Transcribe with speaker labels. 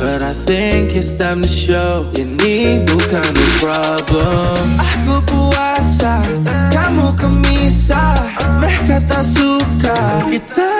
Speaker 1: But I think it's time to show ini bukan a problem. Aku puasa, kamu kemisah. Mereka tak suka kita